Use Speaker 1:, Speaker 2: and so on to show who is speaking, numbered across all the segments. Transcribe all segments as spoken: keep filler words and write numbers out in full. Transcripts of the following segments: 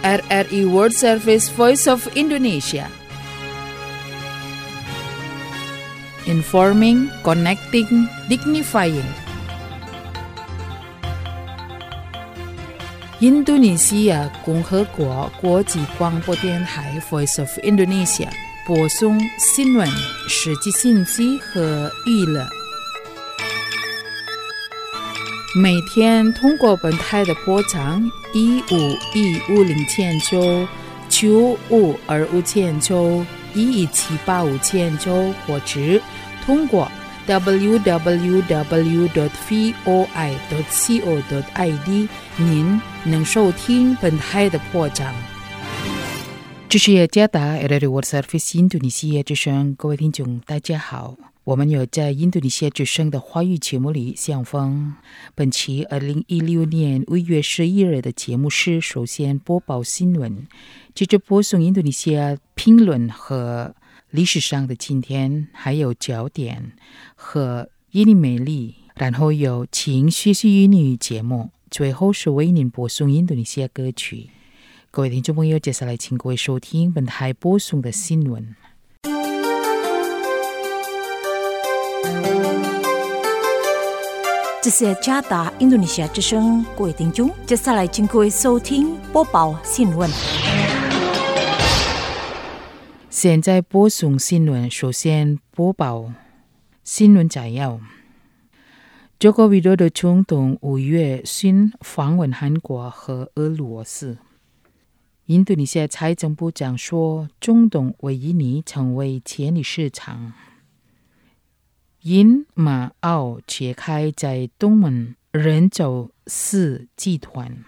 Speaker 1: R R I World Service Voice of Indonesia. Informing, connecting, dignifying.印度尼西亚共和国国际广播电台 Voice of Indonesia 播送新闻、实际信息和娱乐。每天通过本台的波长一五一五零千九、九五二五千九、一一七八五千九，或者通过 double-u double-u double-u dot voi dot co dot i d 您能收听本台的波长。这是雅加达 R R I World Service 印度尼西亚之声，各位听众大家好，我们有在印度尼西亚之声的华语节目里相逢。本期二零一六年五月十一日的节目是首先播报新闻，接着播送印度尼西亚评论和历史上的今天，还有焦点和印尼美丽，然后有请学习英语节目，最后是为您播送印度尼西亚歌曲。各位听众朋友，接下来请各位收听本台播送的新闻。
Speaker 2: 这是加达印度尼西亚之声，各位听众，接下来请各位收听播报新闻。
Speaker 1: 现在播送新闻，首先播报新闻摘要。中国widodo的总统五月新访问韩国和俄罗斯。印度尼西亚财政部长说，中东为印尼成为潜力市场。因马澳揭开在东盟人走私集团。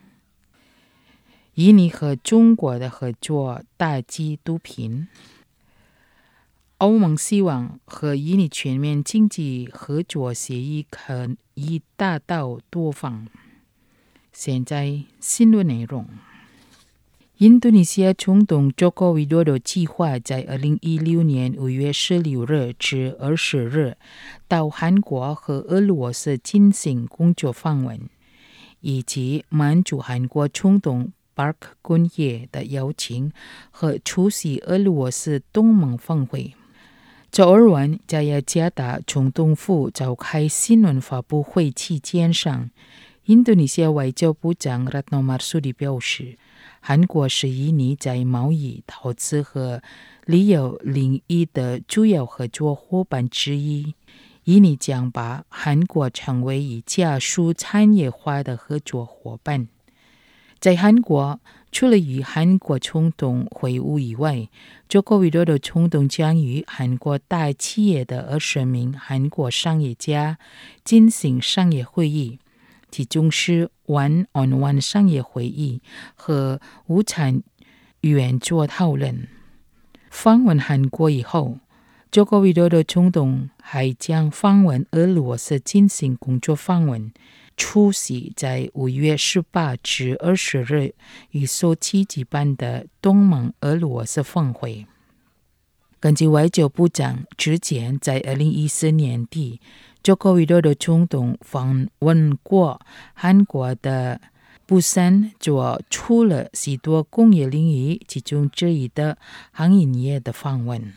Speaker 1: 印尼和中国的合作打击毒品。欧盟希望和印尼全面经济合作协议可以达到多方。现在新闻内容。印度尼西亚总统 Joko Widodo 计划在二零一六年五月十六日至二十日到韩国和俄罗斯进行工作访问，以及满足韩国总统 Park Geun-hye 的邀请和出席俄罗斯东盟峰会。周二晚在雅加达总统府召开新闻发布会期间上，印度尼西亚外交部长 Retno Marsudi 表示，韩国是印尼在贸易、投资和旅游领域的主要合作伙伴之一。印尼将把韩国成为以加速产业化的合作伙伴。在韩国，除了与韩国总统会晤以外，中国widodo总统将与韩国大企业的二十名韩国商业家进行商业会议，其中是 one-on-one 商业会议和午餐圆桌讨论。访问韩国以后，中国widodo总统还将访问俄罗斯进行工作访问，出席在五月十八至二十日于索契举办的东盟俄罗斯峰会。根据外交部长之前在二零一四年底中国widodo总统访问过韩国的釜山，做出了许多工业领域其中之一的航运业的访问。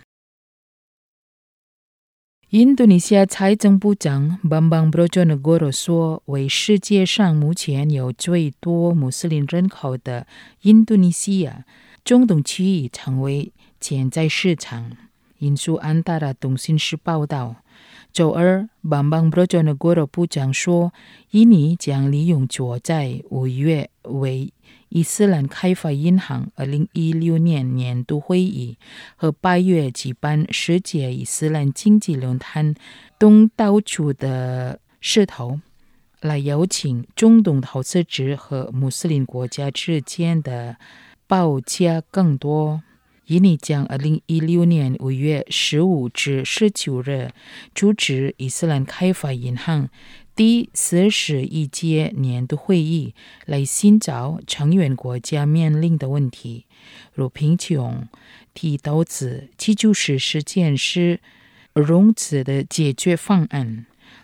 Speaker 1: 印度尼西亚财政部长 Bambang Brojonegoro 说，为世界上目前有最多穆斯林人口的印度尼西亚，中东区域成为潜在市场。引述安达拉通讯社报道，周二 Bambang Brojonegoro 部长说，印尼将利用坐在五月为伊斯兰开发银行二零一六年年度会议和八月举办世界伊斯兰经济论坛东道主的势头，来邀请中东投资者和穆斯林国家之间的报价更多。印尼将二零一六年五月十五至十九日主持伊斯兰开发银行第四十一届年度会议，来寻找成员国家面临的问题，如贫穷、低投资，其就是实践是融资的解决方案。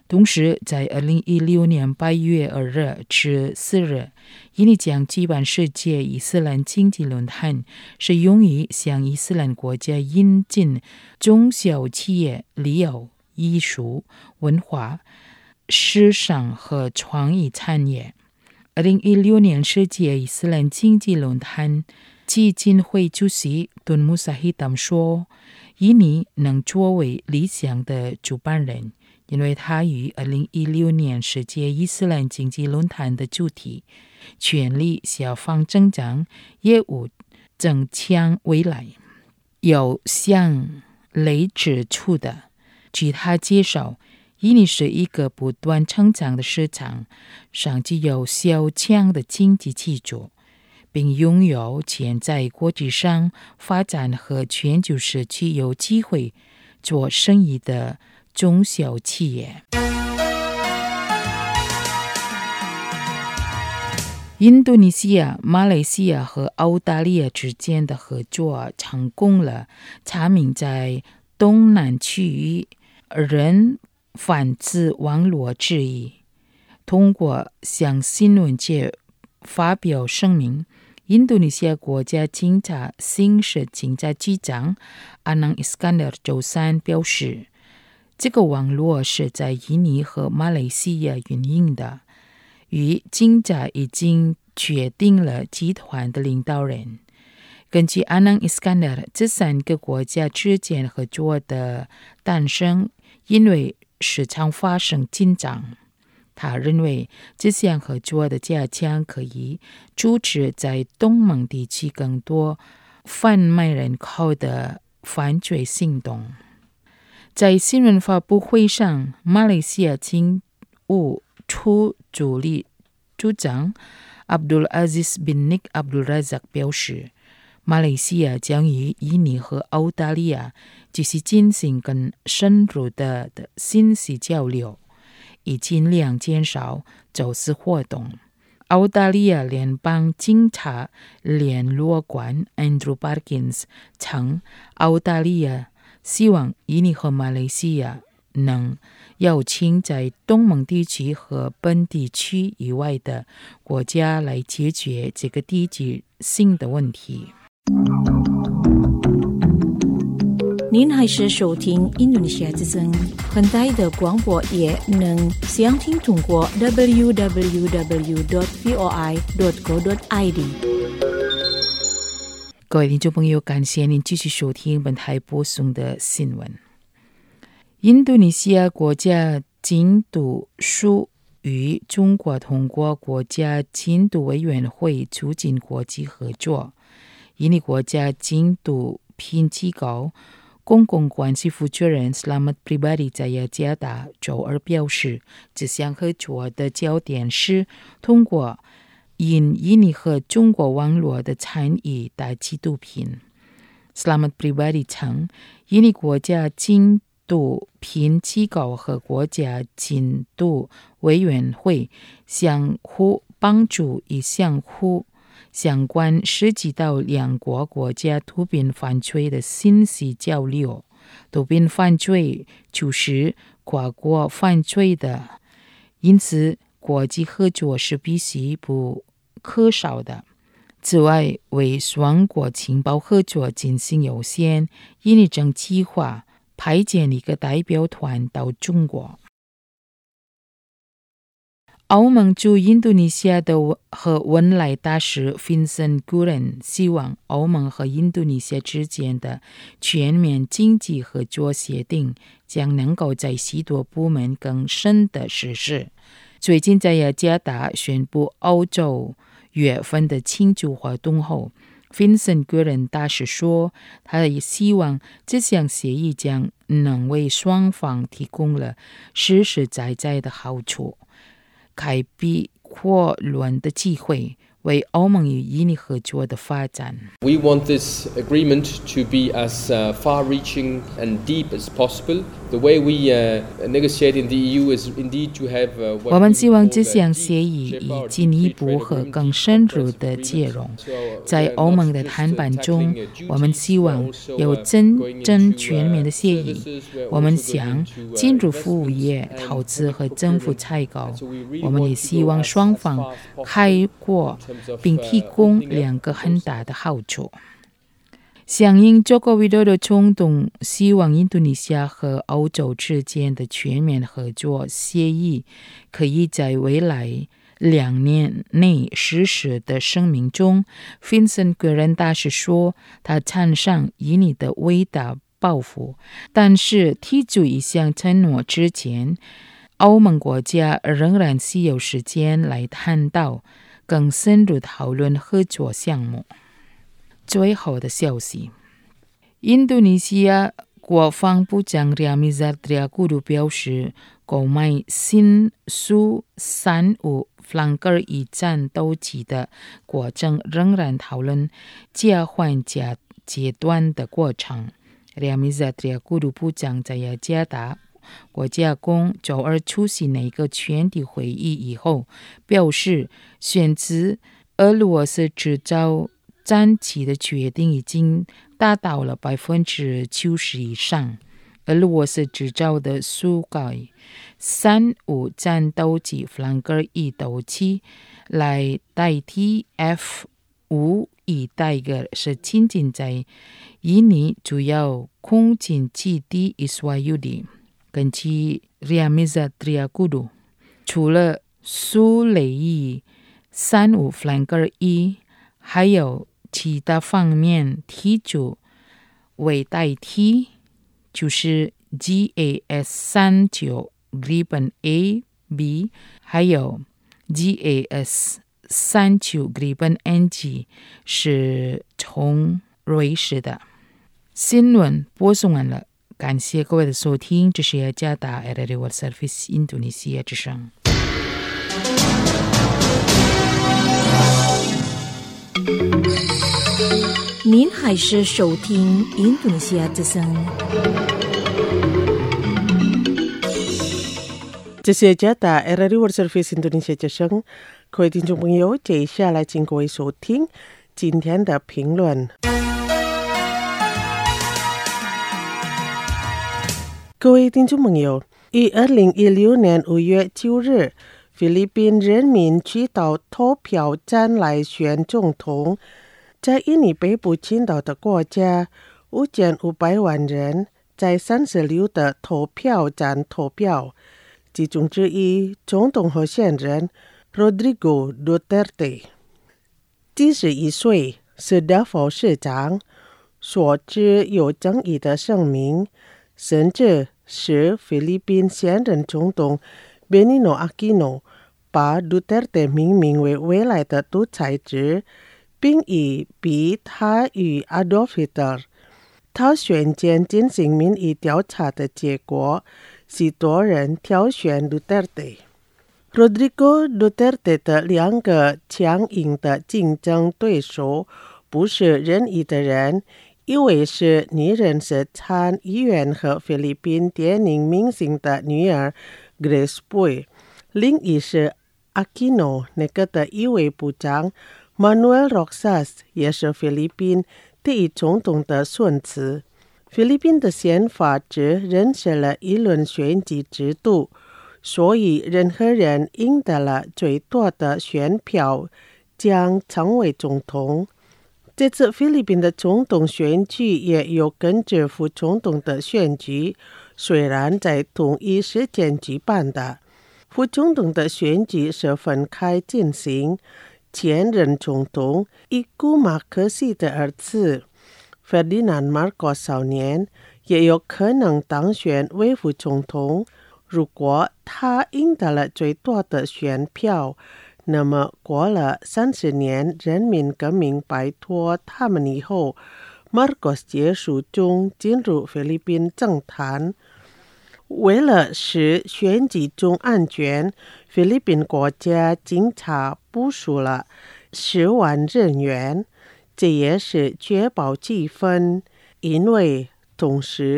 Speaker 1: 同时，在二零一六年八月二日至四日，印尼将举办世界伊斯兰经济论坛，是用于向伊斯兰国家引进中小企业、旅游、艺术、文化、时尚和创意产业。二零一六年世界伊斯兰经济论坛基金会主席敦穆萨希坦说，印尼能作为理想的主办人，因为他于二零一六年世界伊斯兰经济论坛的主题全力消防增长，业务增强未来有向雷指出的。据他介绍，印尼是一个不断成长的市场，上具有较强的经济基础，并拥有潜在国际上发展和全球社区有机会做生意的中小企业。印度尼西亚、马来西亚和澳大利亚之间的合作成功了，查明在东南区域人贩子网络之一。通过向新闻界发表声明，印度尼西亚国家警察刑事警察局长阿南伊斯坎德周三表示，这个网络是在印尼和马来西亚运营的，与警察已经确定了集团的领导人。根据阿南伊斯坎德，这三个国家之间合作的诞生因为市场发生紧张。他认为这项合作的加强可以阻止在东盟地区更多贩卖人口的犯罪行动。在新闻发布会上，马来西亚警务处助理处长 Abdul Aziz bin Nik Abdul Razak 表示，马来西亚将与印尼和澳大利亚继续进行更深入的的信息交流，以尽量减少走私活动。澳大利亚联邦警察联络官 Andrew Parkins 称，澳大利亚希望印尼和马来西亚能邀请在东盟地区和本地区以外的国家来解决这个地区性的问题。
Speaker 2: 您还是收听印度尼西亚之声，很大的广播也能详听通过 double-u double-u double-u dot voi dot co dot i d。
Speaker 1: 各位听众朋友，感谢您继续收听本台播送的新闻。印度尼西亚国家禁毒署与中国通过国家禁毒委员会促进国际合作。印尼国家禁毒品机构公共关系负责人 Slamet Pribadi 在雅加达周二表示，这项合作的焦点是通过因印尼和中国网络的参与打击毒品。Slamet Pribadi 称，印尼国家禁毒品机构和国家禁毒委员会相互帮助，以相互相关涉及到两国国家毒品犯罪的信息交流。毒品犯罪就是跨国犯罪的，因此国际合作是必须不可少的。此外，为双国情报合作进行优先，印尼正计划派遣一个代表团到中国。欧盟驻印度尼西亚的和文莱大使 Vincent Guren 希望欧盟和印度尼西亚之间的全面经济合作协定将能够在许多部门更深的实施。最近在雅加达宣布欧洲月份的庆祝活动后， Vincent Guren 大使说，他也希望这项协议将能为双方提供了实实在在的好处，开辟扩论的机会，为欧盟与印尼合作的发展。
Speaker 3: We want this agreement to be as uh, far-reaching and deep as possible The way we uh, negotiate in the E U is indeed to have.
Speaker 1: 我们希望这项协议以进一步和更深入的接融。在欧盟的谈判中，我们希望有真正全面的协议。我们想进入服务业、投资和政府采购。我们也希望双方开阔，并提供两个很大的好处。响应中国维多的冲动，希望印度尼西亚和欧洲之间的全面合作协议可以在未来两年内实施的声明中 ，Vincent Guerin 大使说，他赞赏印尼的伟大抱负，但是提出一项承诺之前，欧盟国家仍然需要时间来探讨更深入讨论合作项目。最后的消息，印度尼西亚国防部长 Riamizat Triakudu 表示，购买新苏三五 Flanker 一战斗机的过程仍然讨论交换阶阶段的过程。Riamizat Triakudu 部长在雅加达国家公周二出席那个全体会议以后表示，选择俄罗斯制造战机的决定已经达到了百分之九十以上。俄罗斯制造的苏改三五战斗机 Flanker 一斗机来代替 F 五一代的是仅仅在印尼主要空军基地 Iswayudi。根据 Riamizat Triakudu， 除了苏雷伊三五 Flanker 一，还有其他方面提出为代替，就是 G A S 三九 Gripen A、B， 还有 G A S 三九 Gripen N G 是从瑞士的。新闻播送完了，感谢各位的收听，这是雅加达 R R A World Service 印度尼西亚之声。
Speaker 2: 您还是收听印度尼西亚之声。
Speaker 4: 这是雅加达 R R A World Service 印度尼西亚之声，各位听众朋友，接下来请各位收听今天的评论。各位听众朋友，于二零一六年五月九日，菲律宾人民去到投票站来选总统。在印尼北部群岛的国家，五千五百万人在三十六的投票站投票，其中之一总统候选人 Rodrigo Duterte， 七十一岁，是的副市长，所知有争议的声明，甚至是菲律宾现任总统 Benigno Aquino 把 Duterte 命名为未来的独裁者，并以比他与 Adolf Hitler。他选前进行民意调查的结果，许多人挑选 Duterte。Rodrigo Duterte 的两个强硬的竞争对手不是仁义的人，一位是女人是参议员和菲律宾电影明星的女儿 Grace Poe， 另一是 Aquino 那个的一位部长Manuel Roxas， 也是菲律宾第一总统的孙子。菲律宾的宪法只认识了一轮选举制度，所以任何人赢得了最多的选票将成为总统。这次菲律宾的总统选举也有跟着副总统的选举，虽然在同一时间举办的。副总统的选举是分开进行，前任总统伊古马克西的儿子 Ferdinand Marcos 少年也有可能当选为副总统。如果他赢得了最多的选票，那么过了三十年人民革命摆脱他们以后， Marcos 结束中进入菲律宾政坛。为了使选举中安全，菲律宾国家警察部署了十万人员，这也是确保气氛，因为同时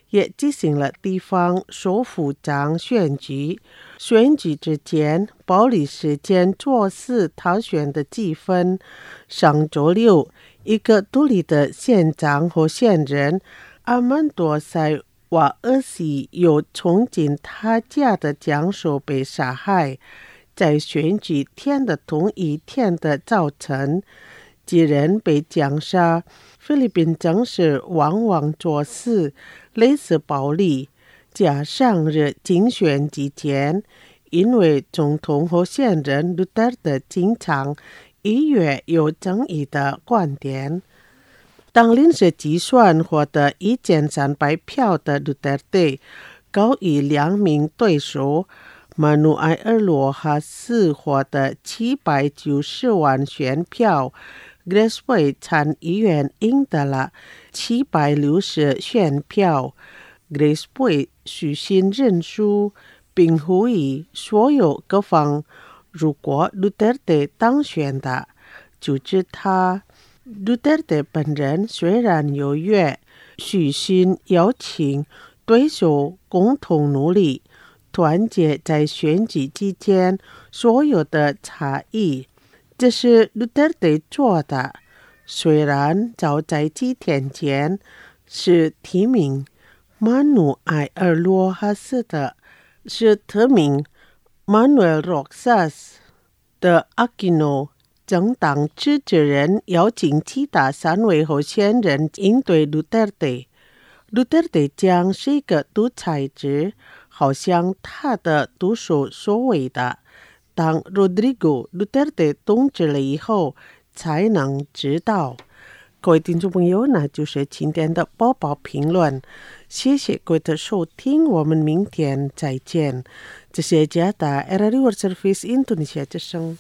Speaker 4: 也进行了地方首府长选举。选举之前，保理时间做事讨选的计分。上周六，一个独立的县长候选人阿曼多塞瓦厄西有从警他家的讲手被杀害。在选举天的同一天的早晨，几人被枪杀。菲律宾政治往往做事类似暴力，加上日竞选期间，因为总统候选人杜特尔经常逾越有争议的观点。当临时计算获得一千三百票的杜特尔高于两名对手，马努埃尔罗哈斯获得七百九十万选票， Grace Poe 参议员赢得了七百六十选票。 Grace Poe 虚心认输，并呼吁所有各方，如果杜特尔当选的，就支持他。杜特尔本人虽然优越，虚心邀请对手共同努力，团结在选举期间所有的差异，这是杜特尔做的。虽然早在几天前是提名马努埃尔罗哈斯的，是提名 Manuel Roxas 的阿基诺政党支持人邀请其他三位候选人应对杜特尔。杜特尔将是一个独裁者，好像他的对手所谓的，当 Rodrigo Duterte 统治了以后才能知道。各位听众朋友，那就是今天的播报评论，谢谢各位的收听，我们明天再见。这是加拿大 R R A World Service Indonesia 之声。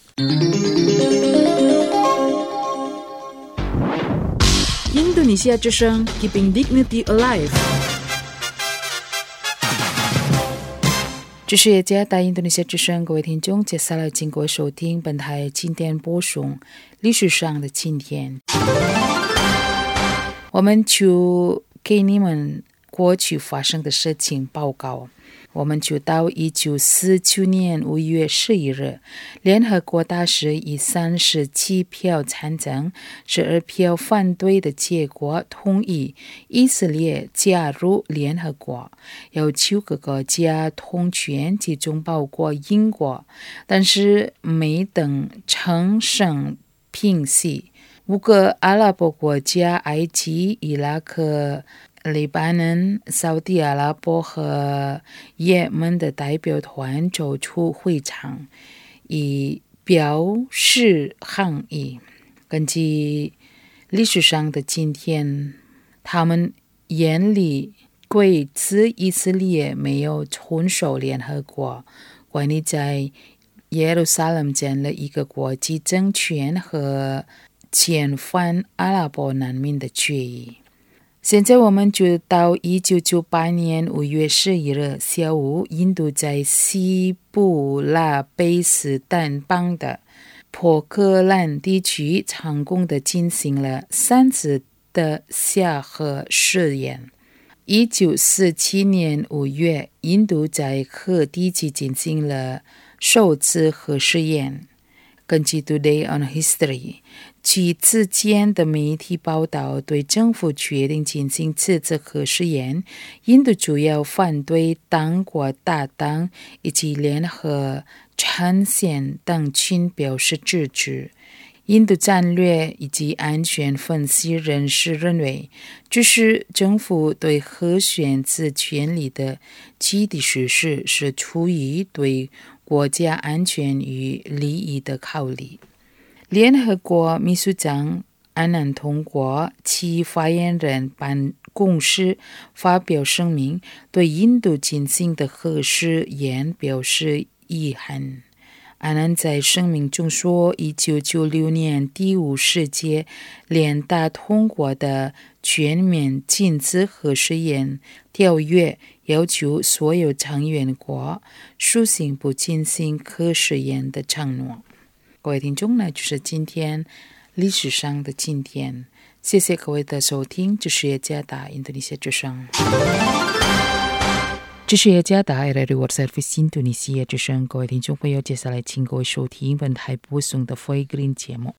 Speaker 1: 印度尼西亚之声 Keeping Dignity Alive。这是加拿大印度尼西亚之声，各位听众，接下来请各位收听本台今天播送历史上的今天。我们就给你们过去发生的事情报告。我们就到一九四九年五月十一日，联合国大使以三十七票赞成、十二票反对的结果同意以色列加入联合国。有九个国家同权，其中包括英国，但是没等称声平息。五个阿拉伯国家埃及、伊拉克、黎巴嫩、沙特阿拉伯和也门的代表团走出会场，以表示抗议。根据历史上的今天，他们眼里鬼子以色列没有遵守联合国关于在耶路撒冷建了一个国际政权和遣返阿拉伯难民的决议。现在我们就到一九九八年五月十一日下午，印度在西部拉卑斯坦邦的波克兰地区成功地进行了三次的下核试验。一九四七年五月，印度在核地区进行了首次核试验。根据 Today on History， 其之前的媒体报道，对政府决定进行此次核试验，印度主要反对党国大党以及联合阵线等群表示支持。印度战略以及安全分析人士认为，这是政府对核选择权利的基地实施是出于对国家安全与利益的考虑。联合国秘书长安南通过其发言人办公室发表声明，对印度进行的核试验表示遗憾。安南在声明中说，一九九六年第五世界联大通过的全面禁止核试验条约要求所有成员国实行不进行核试验的承诺。各位听众呢，就是今天历史上的今天，谢谢各位的收听，这是加拿大印度尼西亚之声。 这是雅加达 R R World Service 印度尼西亚之声，各位听众朋友，接下来请各位收听本台播送的 Foy Green 节目。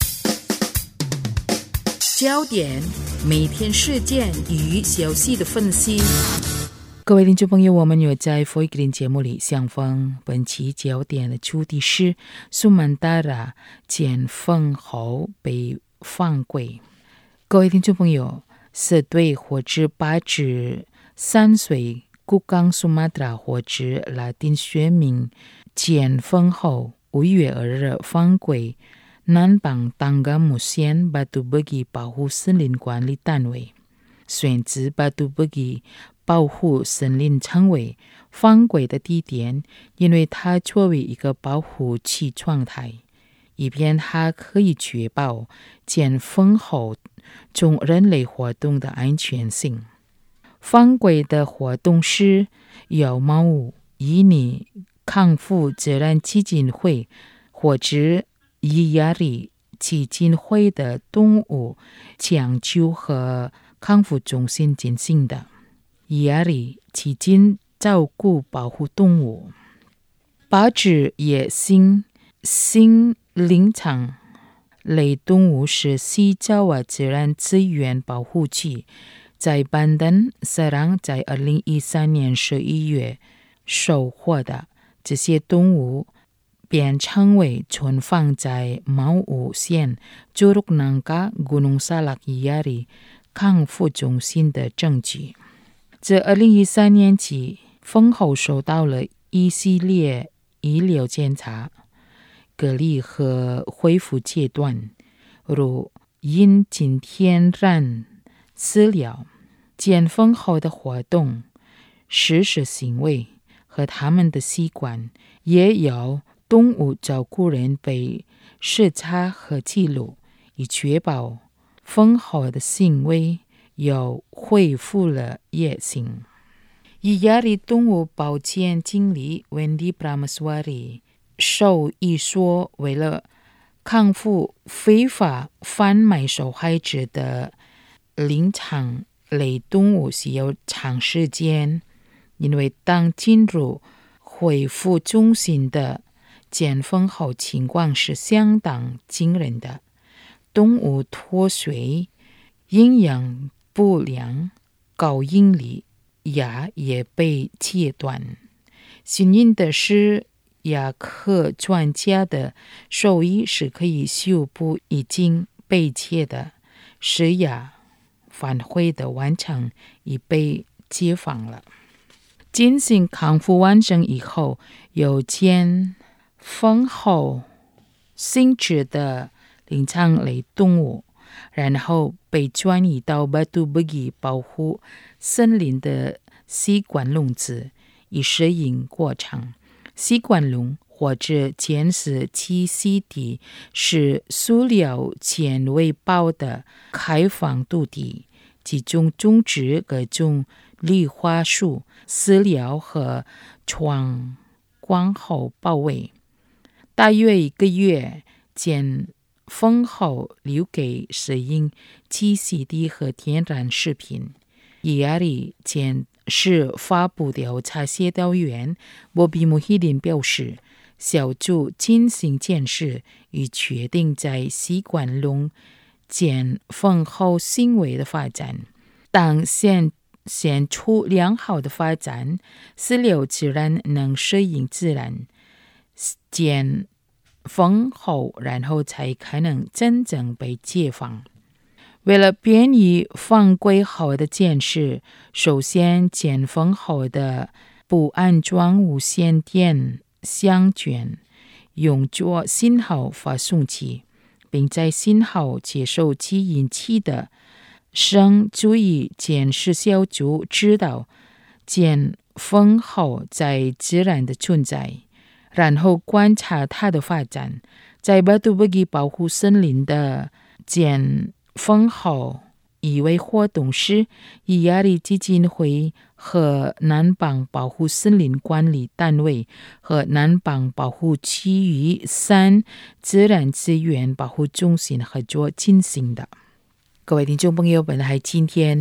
Speaker 1: 焦点，每天事件与消息的分析。各位听众朋友，我们有在 Foy Green 节目里相逢。本期焦点的主题是苏曼达拉见封侯被放归。各位听众朋友，十对或者八至三岁固冈苏马达拉或者拉丁学名见封后五月二日放归南邦当噶木县巴杜布吉保护森林管理单位，选址巴杜布吉保护森林称为放归的地点，因为它作为一个保护区状态，以便它可以确保见封后中人类活动的安全性。放归的活动是由某伊尼康复自然基金会或者伊亚里基金会的动物抢救和康复中心进行的。伊亚里基金照顾保护动物，八只野生心灵场类动物是西爪哇自然资源保护区，在班登塞朗在二零一三年十一月收获的。这些动物便成为存放在毛乌县朱鲁南嘎古农萨拉伊亚里康复中心的证据。自二零一三年起，封后受到了一系列医疗检查、隔离和恢复阶段，如引进天然饲料、见封后的活动、实施行为和他们的习惯，也有动物照顾人被视察和记录，以确保封后的行为又恢复了野性。伊亚里动物保健经理 Wendy Prameswari 兽医说，为了康复非法贩卖受害者的灵长类动物需要长时间，因为当进入恢复中心的见封后情况是相当惊人的，动物脱水、营养不良、高应力，牙也被切断。幸运的是，牙科专家的手艺是可以修补已经被切的石牙，返回的完成已被解放了。进行康复完成以后，有见封后性质的灵长类动物，然后被转移到巴杜布吉保护森林的吸管笼子，以适应过程。吸管笼或者监视栖息地是塑料纤维包的开放土地，集中种植各种绿化树、饲料和窗光后包围。大约一个月，见封后留给适应栖息地和天然食品。伊亚里见是发布调查协调员波比穆希林表示，小组进行检视，以确定在吸管笼见封后行为的发展。当显现出良好的发展，饲料自然能适应自然见封后，然后才可能真正被解放。为了便于放归后的检视，首先见封后的不安装无线电项圈，用作信号发送器，并在信号接收器引起的声注意监视小组知道见封后在自然的存在，然后观察它的发展。在巴杜布吉保护森林的见封后以为活动时，伊亚里基金会和南邦保护森林管理单位和南邦保护区域三自然资源保护中心合作进行的。各位听众朋友，本来今天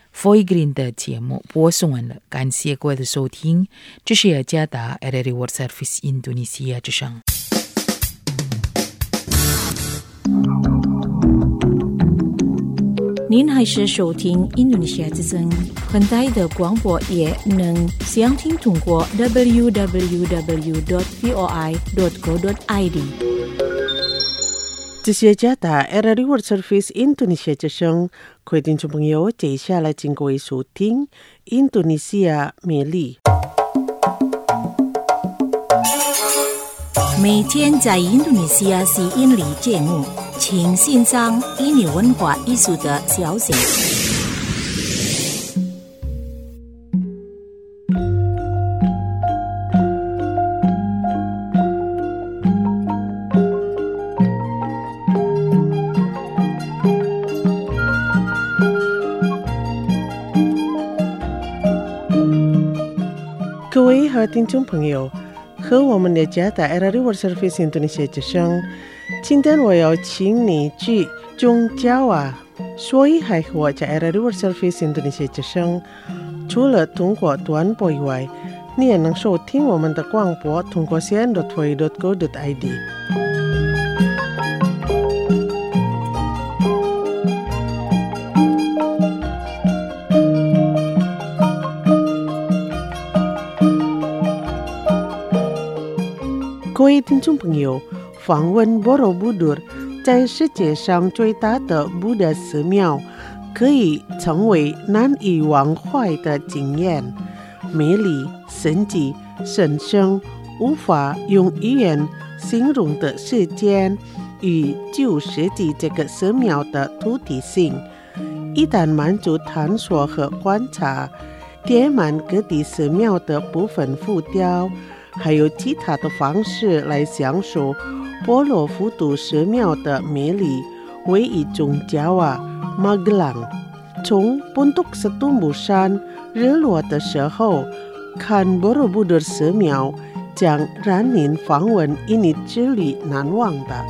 Speaker 1: Foy Green 的节目播送完了，感谢各位的收听，这是雅加达 R R I World Service Indonesia 之声。
Speaker 2: 您还是收听印度尼西亚之声，很大的广播也能详听通过 double-u double-u double-u dot v o i dot go dot i d。
Speaker 4: 这是加达 R R I World Service Indonesia 之声，各位听众朋友，接下来请各位收听印度尼西亚美丽。
Speaker 2: 每天在印度尼西亚吸引力节目，请欣赏印尼文化艺术的消息。
Speaker 4: 各位和听众朋友，和我们的加达 R R I World Service Indonesia 之声，今天我要请你去中加瓦，所以还和我在 R R I World Service Indonesia 之声，除了通过短波以外，你也能收听我们的广播，通过 c n dot v o i dot go dot i d。各位听众朋友，访问 Borobudur 在世界上最大的布达寺庙，可以成为难以忘怀的经验。美丽、神奇、神圣，无法用语言形容的时间与旧世纪这个寺庙的突地性，一旦满足探索和观察，叠满各地寺庙的部分浮雕，还有其他的方式来享受婆罗浮屠寺庙的美丽，为一种加瓦 Magelang。 从本督斯图姆山日落的时候看 Borobudur 寺庙，将让您访问印尼之旅难忘的。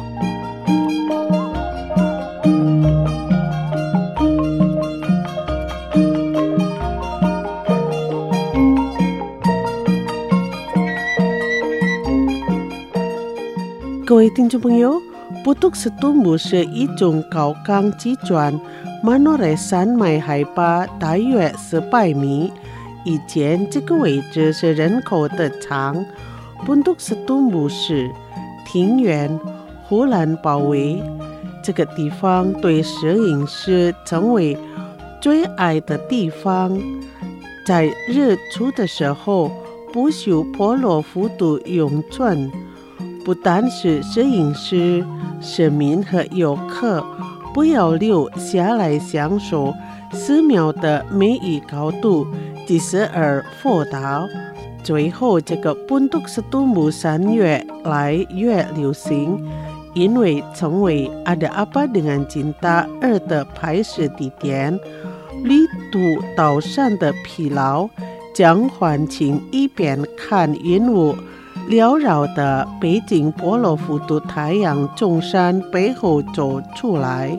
Speaker 4: 各位听众朋友，布督斯图姆是一种高岗基砖，Manorai山脉海拔大约四百米。以前这个位置是人口的场，布督斯图姆是庭园，护栏包围。这个地方对摄影师成为最爱的地方。在日出的时候，不朽婆罗浮屠永存。不单是摄影师、市民和游客，不要留下来享受寺庙的美与高度，即时而佛道。最后，这个本督斯图姆山越来越流行，因为成为 Ada Apa Dengan Cinta 二的拍摄地点。旅途岛上的疲劳将唤醒一边看云雾缭绕的北京婆罗浮屠太阳从山背后走出来。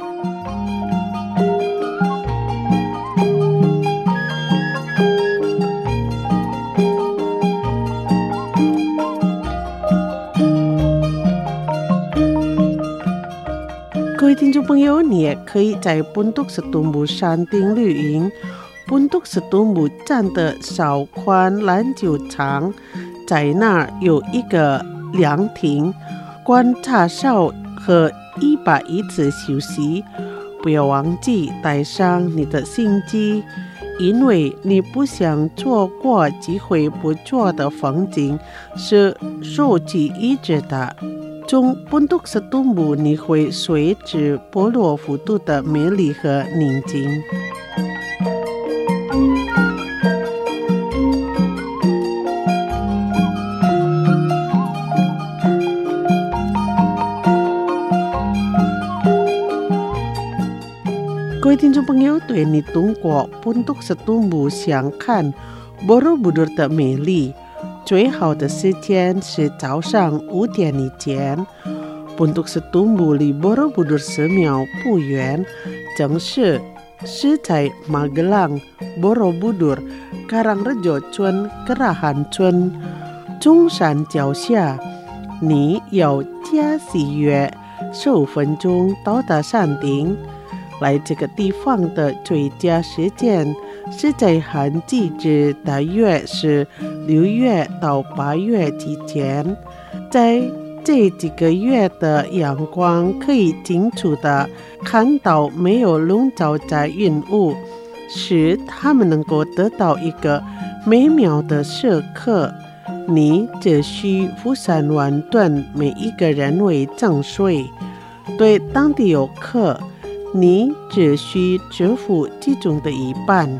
Speaker 4: 各位听众朋友，你也可以在本督斯图姆山顶露营。本督斯图姆站的少宽篮球场，在那儿有一个凉亭，观察哨和一把椅子休息。不要忘记带上你的相机，因为你不想错过机会不错的风景是受其一致的。从本督斯图姆你会随之婆罗浮屠的美丽和宁静。各位听众朋友，对你通过本督斯图姆想看 Borobudur 的美丽，最好的时间是早上五点以前。本督斯图姆离 Borobudur 寺庙不远，正是是在 Magelang, Borobudur, Karangrejo 村、Kerahan 村、中山脚下。你要加喜悦十五分钟到达山顶。来这个地方的最佳时间是在旱季至大约是六月到八月之间。在这几个月的阳光可以清楚地看到没有笼罩在云雾，使他们能够得到一个美妙的时刻。你只需付三万吨每一个人为涨税，对当地游客你只需支付其中的一半。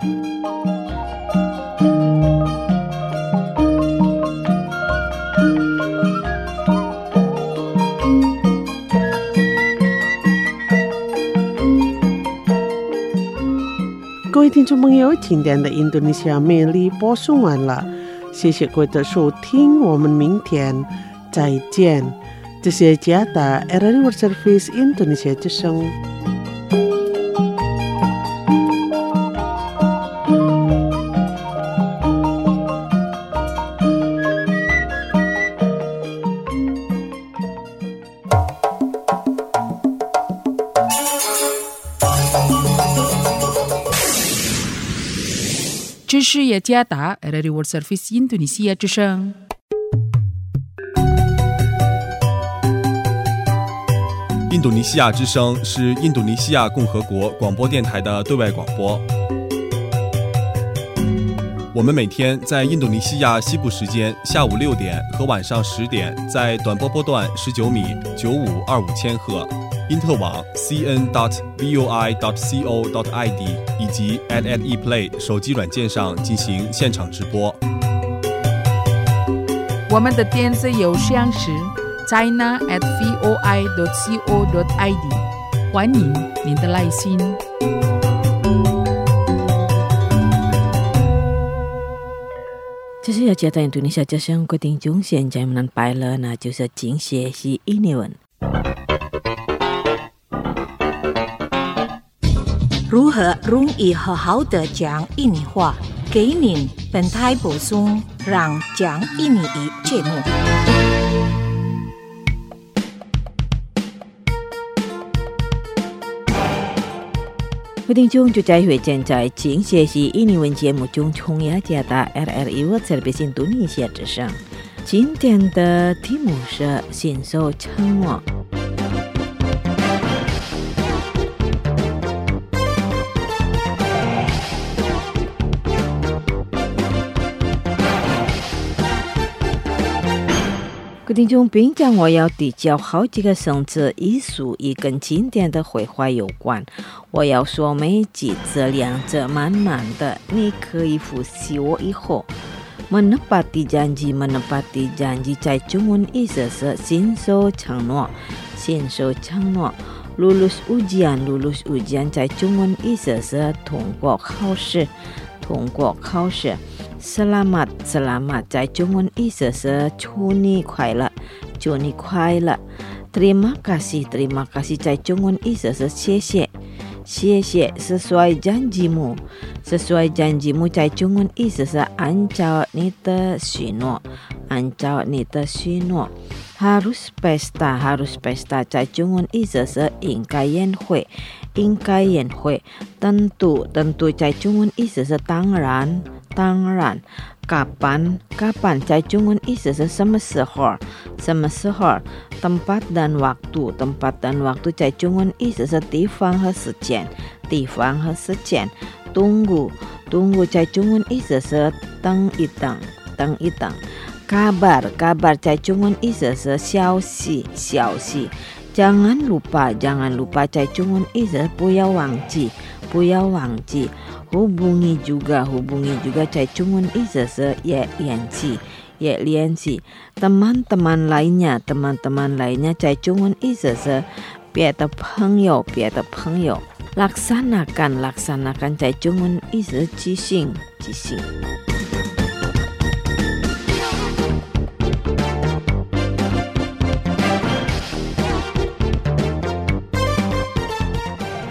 Speaker 4: 各位听众朋友，今天的印度尼西亚魅力播送完了，谢谢各位的收听，我们明天再见。这是加达 R R I World Service Indonesia 之声。
Speaker 1: 这是雅加达 R R I World Service Indonesia 之声。
Speaker 5: 印度尼西亚之声是印度尼西亚共和国广播电台的对外广播。我们每天在印度尼西亚西部时间下午六点和晚上十点，在短波波段十九米九五二五千赫、因特网 c n dot voi dot co dot i d 以及 at at ePlay 手机软件上进行现场直播。
Speaker 1: 我们的电子邮箱是 china at voi dot co dot i d， 欢迎您的来信。
Speaker 2: 这是要加达印度尼西亚之声，各位听众现在们拜了，那就是今学习印尼文。
Speaker 6: 如何容易好好的讲印尼话？给您本台播送让讲印尼语节目。
Speaker 2: 各位听众，就在会正在今学习印尼文节目中，从雅加达 R R I World Service 印度尼西亚之声。今天的题目是信守承诺。各位听众，平常我要提交好几个生字艺术也跟今天的绘画有关，我要说每几字两字慢慢的，你可以复习我以后。menepati janji menepati janji 在中文意思是信守承诺，信守承诺。lulus ujian lulus ujian 在中文意思是通过考试，通过考试。selamat selamat 在中文意思是祝你快乐，祝你快乐。terima kasih terima kasih 在中文意思是谢谢，谢谢。sesuai janjimu sesuai janjimu 在中文意思是按照你的许诺，按照你的许诺。harus pesta harus pesta 在中文意思是应该宴会，应该宴会。tentu tentu 在中文意思是当然，当然。kapan kapan 在中文意思是什么时候，什么时候。tempat dan waktu tempat dan waktu 在中文意思是地方和时间，地方和时间。tunggu tunggu 在中文意思是等一等，等一等。kabar kabar 在中文意思是消息，消息。jangan lupa jangan lupa 在中文意思是不要忘记，不要忘记。hubungi juga hubungi juga 在中文意思是也联系，也联系。teman-teman lainnya teman-teman lainnya 在中文意思是别的朋友，别的朋友。laksanakan laksanakan 在中文意思是即兴，即兴。好，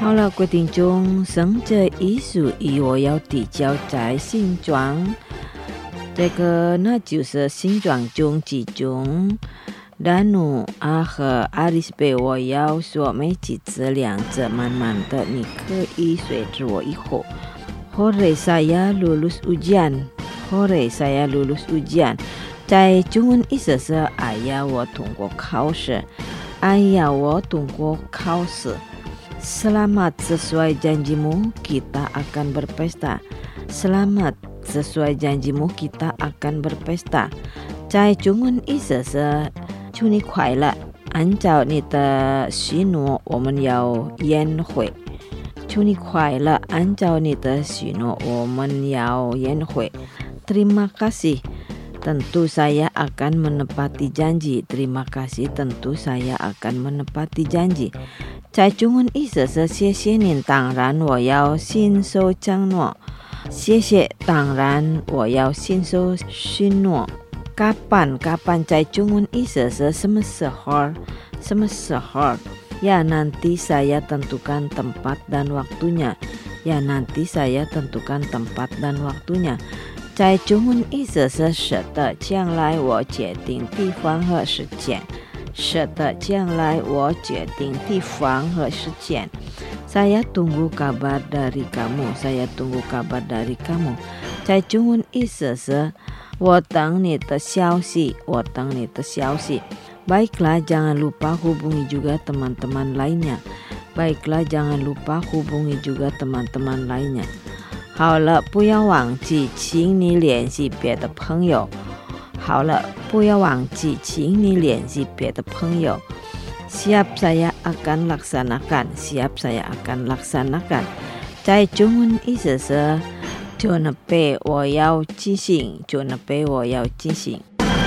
Speaker 2: 好了，各位听众，生这艺术与我要比较在形状，这个那就是形状中之中。然努阿和阿里斯贝，我要说没几次两者慢慢的，你可以随着我以后。Hore saya lulus ujian, Hore saya lulus ujian， 在中文意思是哎呀，我通过考试，哎呀，我通过考试。Selamat sesuai janjimu, kita akan berpesta. Selamat sesuai janjimu, kita akan berpesta。在中文意思是祝你快乐，按照你的许诺，我们要宴会。祝你快乐，按照你的许诺，我们要宴会。Terima kasih, tentu saya akan menepati janji. Terima kasih, tentu saya akan menepati janji。在中文意思是谢谢您，当然我要信守承诺。谢谢，当然我要信守许诺。Kapan kapan 在中文意思是什么时候？什么时候？ Ya nanti saya tentukan tempat dan waktunya. Ya nanti saya tentukan tempat dan waktunya。在中文意思是是的，将来我决定地方和时间。是的，将来我决定地方和时间。Saya tunggu kabar dari kamu. Saya tunggu kabar dari kamu。在中文意思是我等你的消息，我等你的消息。Baiklah, jangan lupa hubungi juga teman-teman lainnya. Baiklah, jangan lupa hubungi juga teman-teman lainnya。好了，不要忘记，请你联系别的朋友。好了，不要忘记，请你联系别的朋友。Siap, saya akan laksanakan. Siap, saya akan laksanakan。在中文意思是准备，我要进行，准备，我要进行。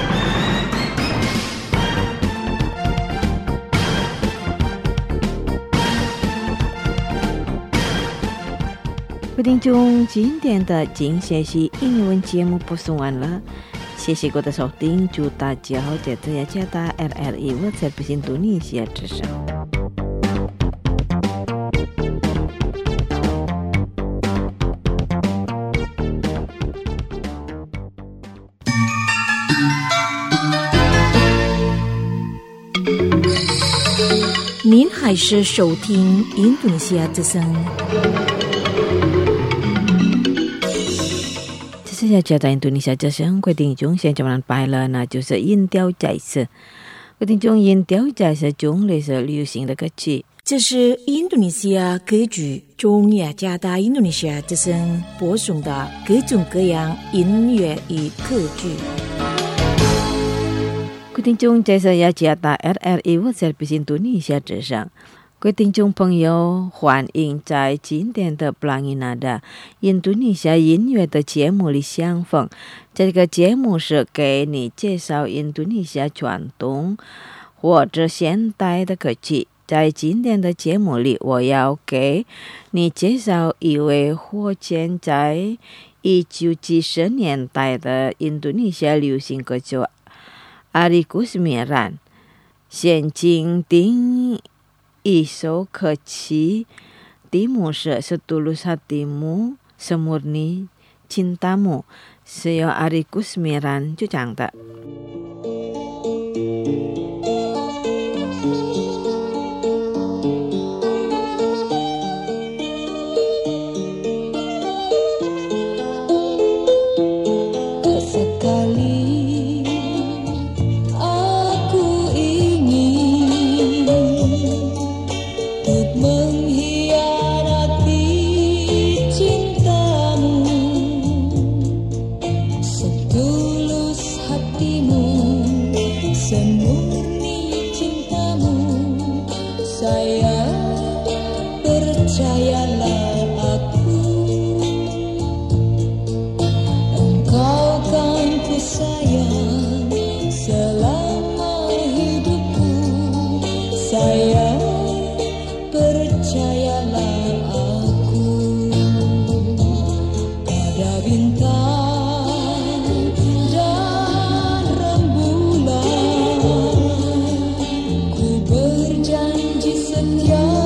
Speaker 2: 各位听众，今天的精学习英文节目播送完了，谢谢各位的收听，祝大家好，在这家的 R R I Whatsapp Indonesia 之声。
Speaker 6: 您还是收听印度尼西亚之声。
Speaker 2: 这是家在印度尼西亚之声，各位听众现在我们拜了，那就是音调在是。各位听众，音调在是中类是流行的歌曲。
Speaker 6: 这是印度尼西亚歌剧中雅加达印度尼西亚之声播送的各种各样音乐与歌剧。
Speaker 2: 各位听众，这是雅加达 R R I Whatsapp印度尼西亚之声。各位听众朋友，欢迎在今天的 Pelangi Nada 印度尼西亚音乐的节目里相逢。这个节目是给你介绍印度尼西亚传统或者现代的歌曲。在今天的节目里，我要给你介绍一位活跃在一九七十年代的印度尼西亚流行歌手 Ari Kusmiran。现今听一首歌曲，题目是 Setulus Hatimu Semurni Cintamu， 是由 Ari Kusmiran 主唱的。
Speaker 7: Berjanji setia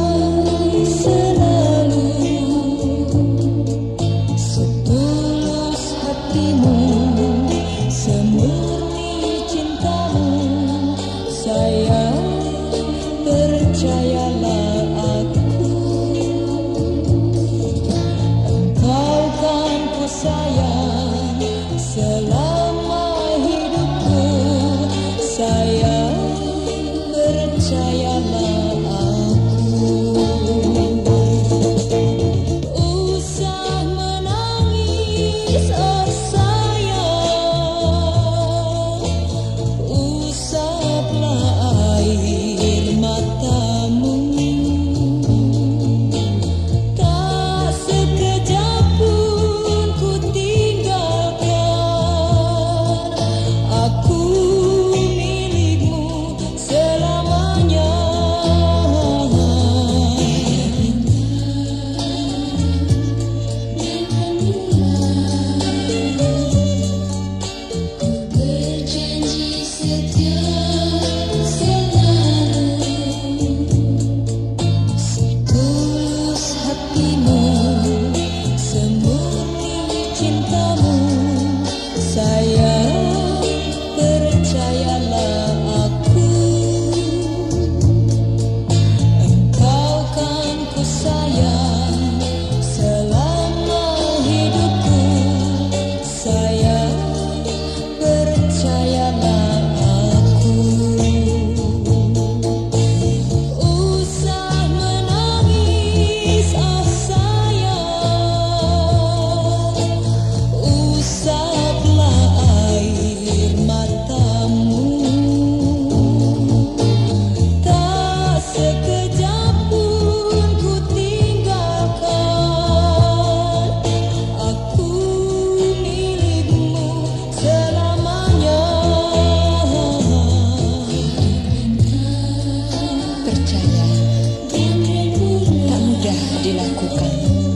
Speaker 7: dilakukan.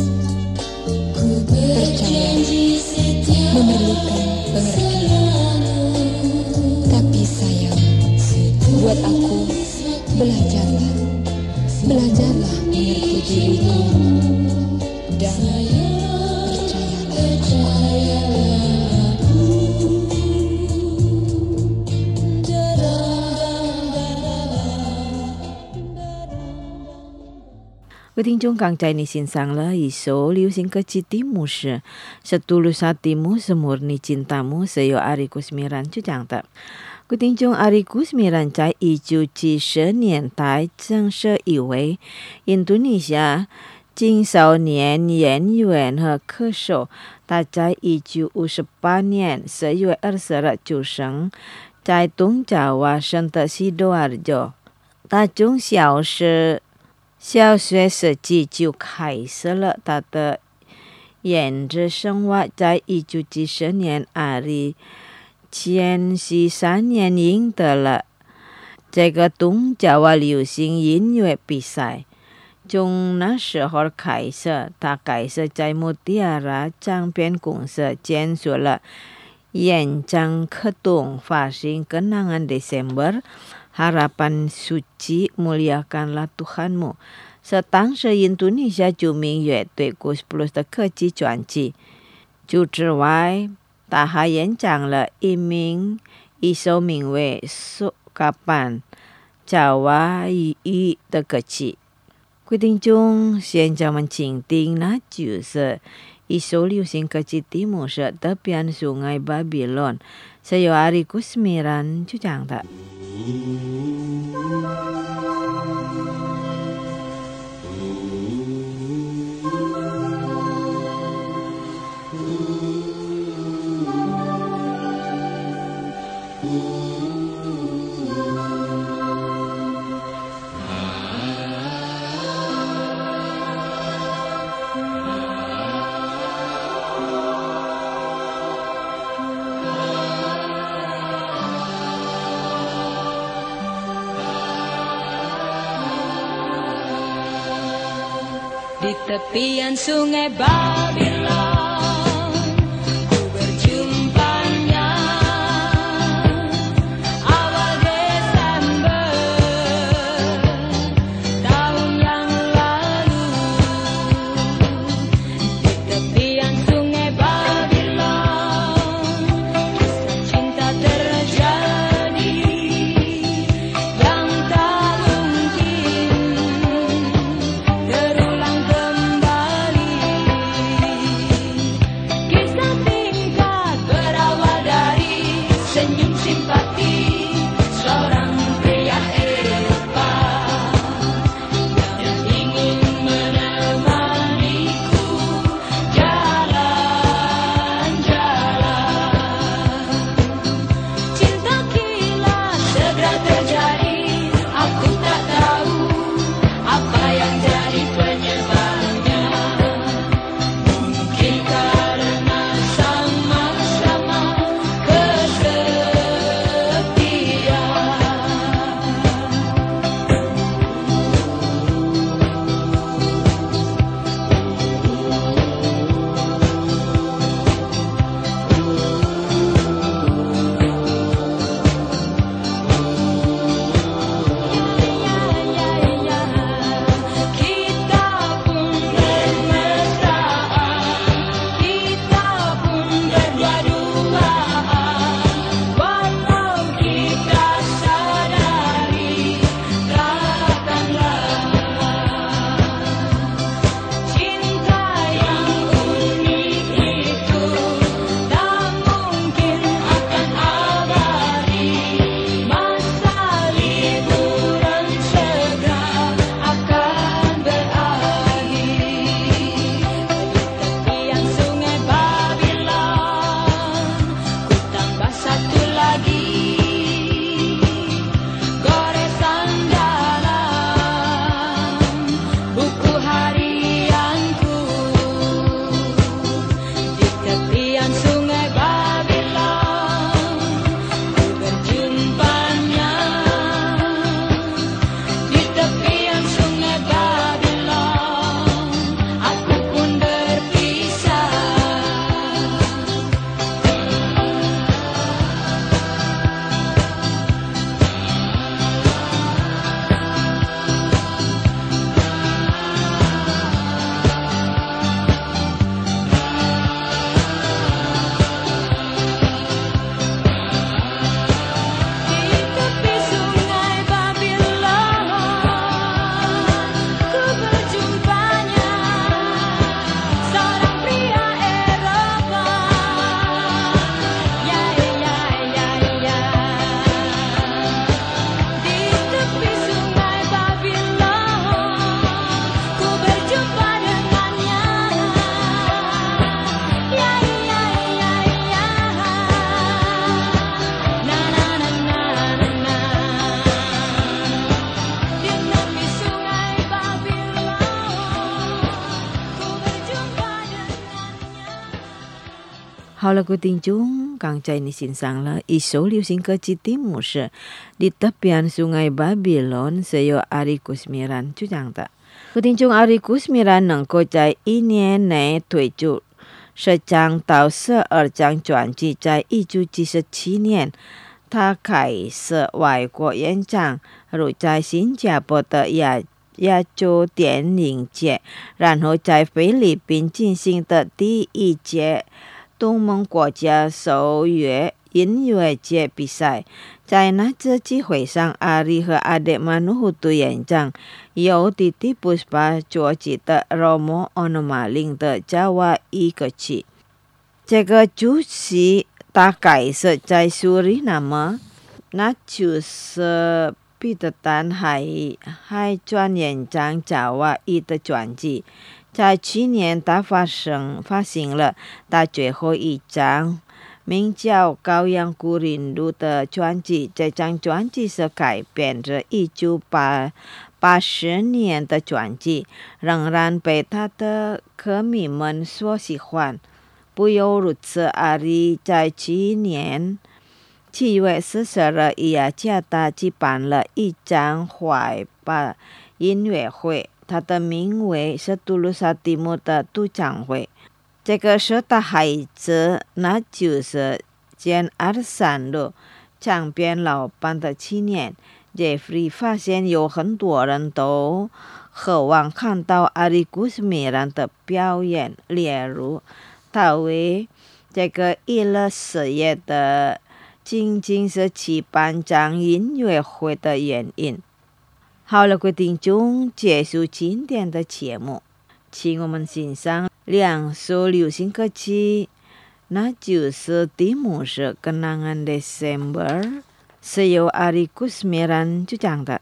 Speaker 7: Percaya memerlukan pengertian. Tapi sayang, buat aku, belajarlah. Belajarlah mengerti diriku. Dan
Speaker 2: 各位听众刚才你欣赏了一首流行歌曲题目是 Setulus Hatimu Semurni Cintamu 是由阿里古斯米兰主讲的。各位听众，阿里古斯米兰在一九七十年代正式以为印度尼西亚青少年演员和歌手，他在一九五十八年十月二十日出生在东爪哇省的西多尔州。他从小时小学时期就开始了他的演职生活，在一九七十年阿里前十三年赢得了这个东爪哇流行音乐比赛。从那时候开始，他开始在穆蒂亚拉唱片公司签署了演唱合同，发行Kenangan Desember Harapan Suci Muliakanlah Tuhanmu， 是当时印度尼西亚著名乐队 Ghost Blues 的客机专辑。除此之外，他还演唱了一名一首名为 Sukapan Jawa Yi 的歌曲。各位听众，现在我们请听那就是一首流行歌曲题目是 Tepian Sungai Babylon， 是由阿里古斯米兰主讲的。
Speaker 8: Di tepian sungai Babylon ku berjumpanya awal Desember tahun yang lalu. Di tepian sungai Babylon kisah cinta terjadi yang tak mungkin terulang kembali.
Speaker 9: 好了，各位听众，刚才你欣赏了一首流行歌曲题目是 Di Tepian Sungai Babylon Seo Ari Kusmiran 就这样的。各位听众 Ari Kusmiran 能够在一年内推出十张到十二张专辑，在一九七七年他开始外国演唱，如在新加坡的亚亚洲电影节，然后在菲律宾进行的第一届东盟国家首乐音乐节比赛。在那次机会上，阿里和阿迪马努胡图演唱由弟弟布斯巴作曲的 Romo Onomaling 的加瓦伊歌曲。这个主席大概是在苏里南嘛，那就是彼得丹还还专演唱加瓦伊的专辑。在去年他发行发行了他最后一张名叫《羔羊古林路》的专辑，这张专辑是改编自一九八十年的专辑，仍然被他的歌迷们所喜欢。不由如此，阿里在去年七月十四日以雅加达举办了一场怀巴音乐会，它的名为是杜鲁萨蒂姆的独唱会。这个是他孩子，那就是兼二三路唱片老板的青年 Jeffrey 发现有很多人都渴望看到阿里古斯米兰的表演，例如他为这个娱乐事业的仅仅是其颁奖音乐会的原因。好了，各位听众，结束今天的节目，请我们欣赏两首流行歌曲，那就是题目是 Kenangan Desember 是由阿里古斯米兰主唱的。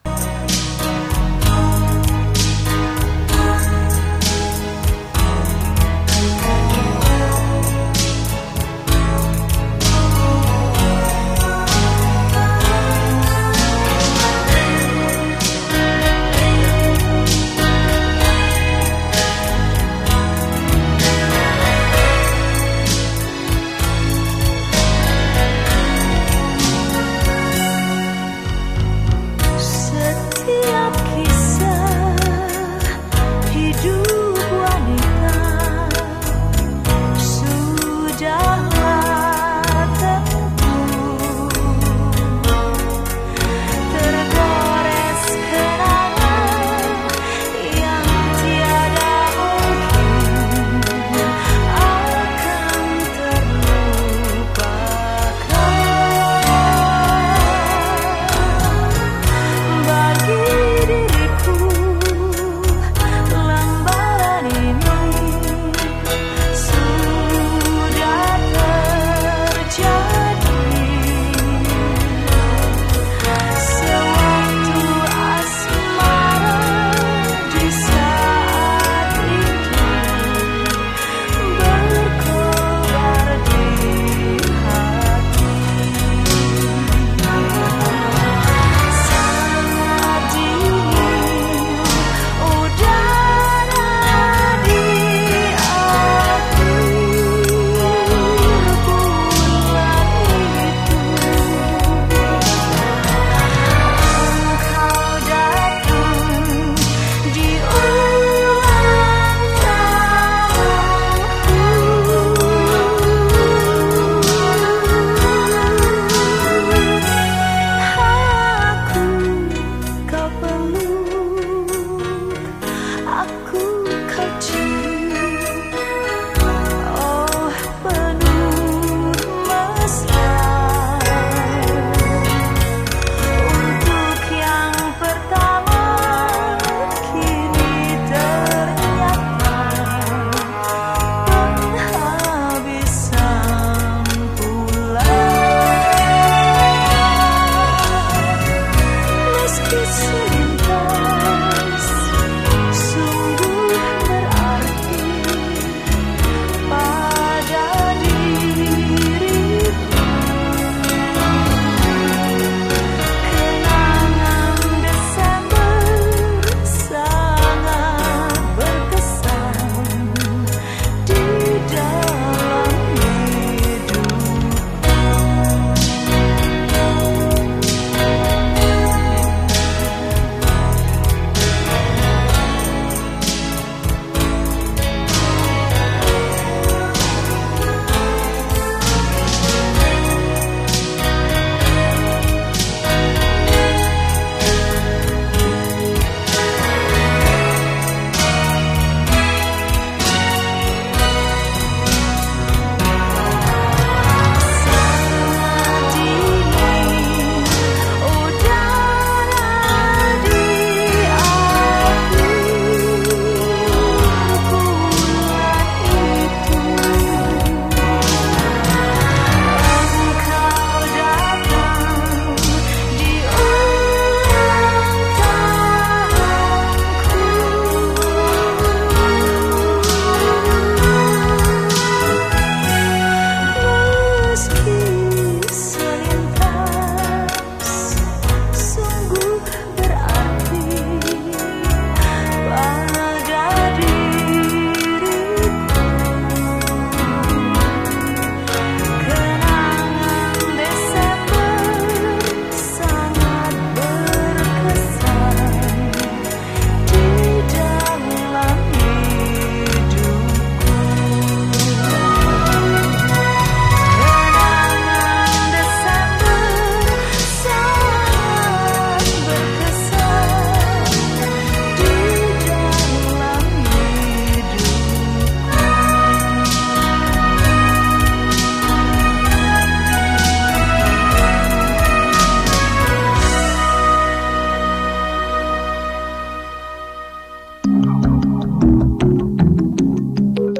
Speaker 8: Set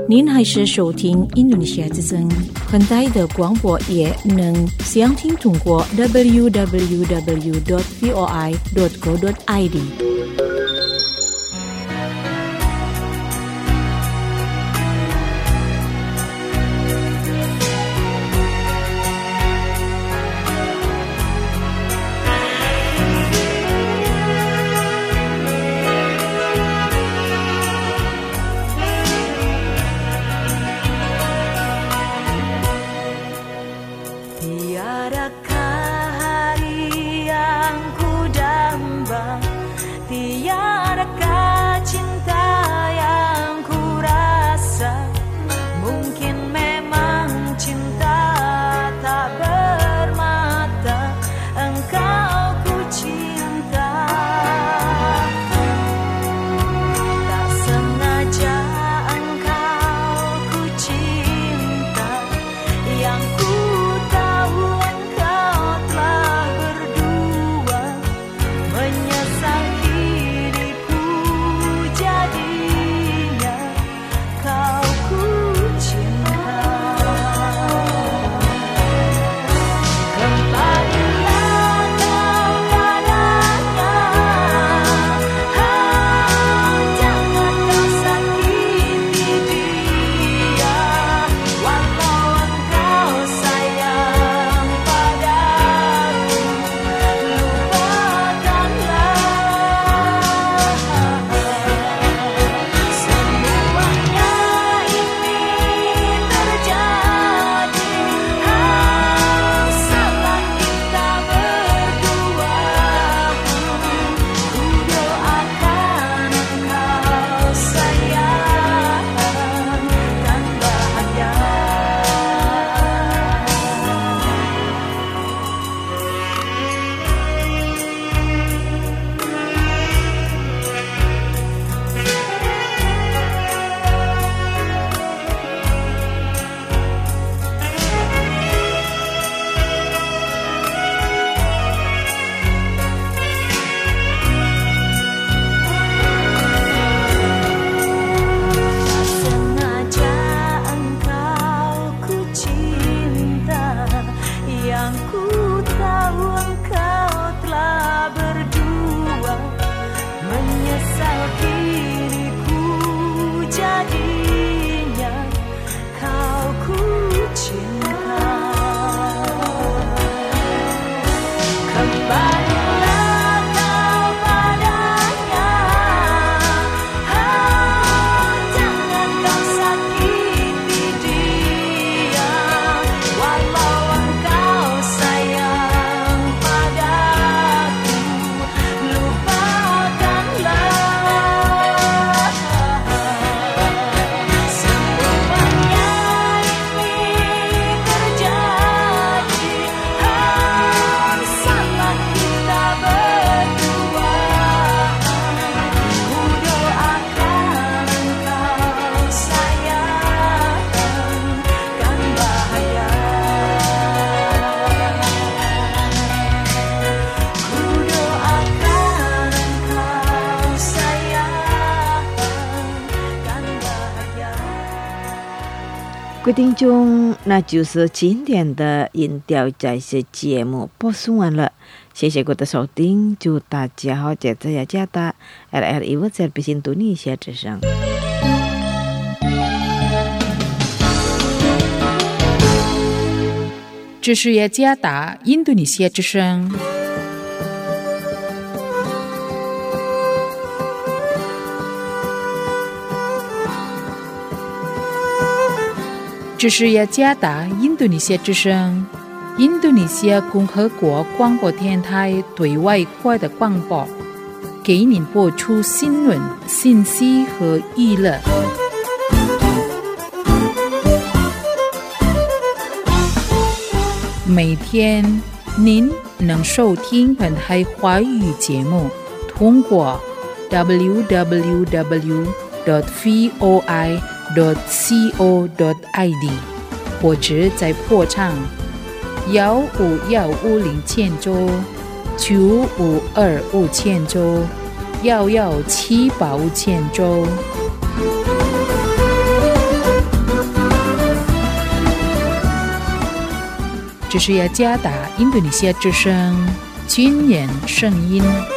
Speaker 2: 您还是收听印度尼西亚之声，很大的广播也能详听通过 double-u double-u double-u dot v o i dot co dot i d。
Speaker 9: 各位听众，那就是今天的音调在线节目播送完了，谢谢各位的收听，祝大家好，节日呀佳达 ，R R I World Service Indonesia之声。
Speaker 1: 这是雅加达印度尼西亚之声。这是雅加达印度尼西亚之声，印度尼西亚共和国广播电台对外国的广播，给您播出新闻、信息和娱乐。每天您能收听本台华语节目，通过 double-u double-u double-u dot v o i dot co dot i d 或者在破唱幺五幺五零千周九五二五千周幺幺七八五千周。 这是雅加达印度尼西亚之声军言声音。